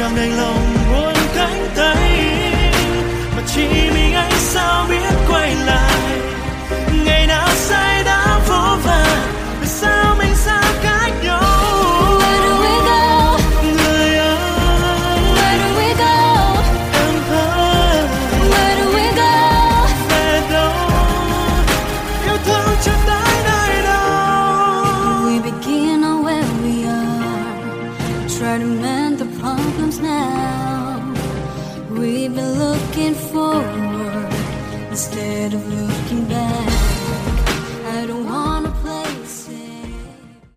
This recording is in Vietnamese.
làm đành lòng buông cánh tay, mà chỉ mình anh sao biết quay lại. Ngày nào say đã vô vàn, vì sao mình xa cách nhau. Where do we go? Người ơi, Where do we go? em ơi, Where do we go? về đâu, yêu thương chưa tới nơi đâu. We begin on where we are. Try to mend the problems now. We've been looking forward instead of looking back.